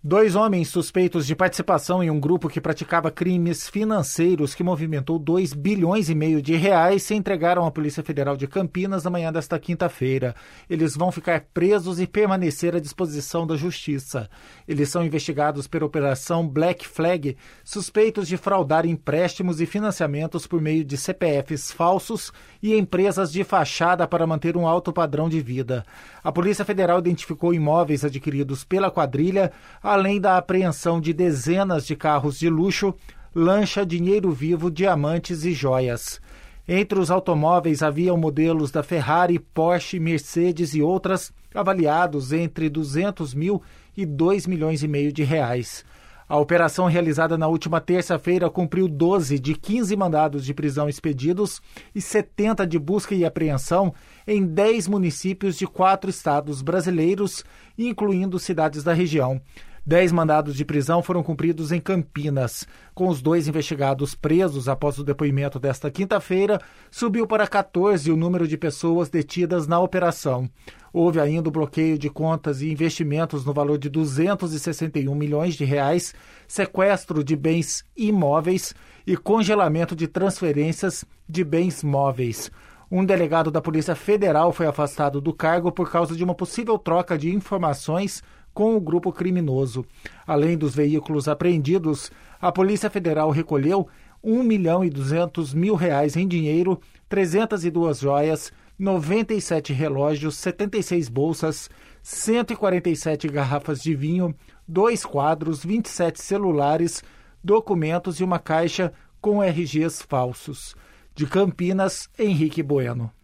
2 homens suspeitos de participação em um grupo que praticava crimes financeiros que movimentou 2,5 bilhões de reais se entregaram à Polícia Federal de Campinas na manhã desta quinta-feira. Eles vão ficar presos e permanecer à disposição da Justiça. Eles são investigados pela Operação Black Flag, suspeitos de fraudar empréstimos e financiamentos por meio de CPFs falsos e empresas de fachada para manter um alto padrão de vida. A Polícia Federal identificou imóveis adquiridos pela quadrilha, além da apreensão de dezenas de carros de luxo, lancha, dinheiro vivo, diamantes e joias. Entre os automóveis haviam modelos da Ferrari, Porsche, Mercedes e outras, avaliados entre 200 mil e 2,5 milhões de reais. A operação realizada na última terça-feira cumpriu 12 de 15 mandados de prisão expedidos e 70 de busca e apreensão em 10 municípios de 4 estados brasileiros, incluindo cidades da região. 10 mandados de prisão foram cumpridos em Campinas. Com os 2 investigados presos após o depoimento desta quinta-feira, subiu para 14 o número de pessoas detidas na operação. Houve ainda o bloqueio de contas e investimentos no valor de 261 milhões de reais, sequestro de bens imóveis e congelamento de transferências de bens móveis. Um delegado da Polícia Federal foi afastado do cargo por causa de uma possível troca de informações com o grupo criminoso. Além dos veículos apreendidos, a Polícia Federal recolheu R$1.200.000 em dinheiro, 302 joias, 97 relógios, 76 bolsas, 147 garrafas de vinho, 2 quadros, 27 celulares, documentos e uma caixa com RGs falsos. De Campinas, Henrique Bueno.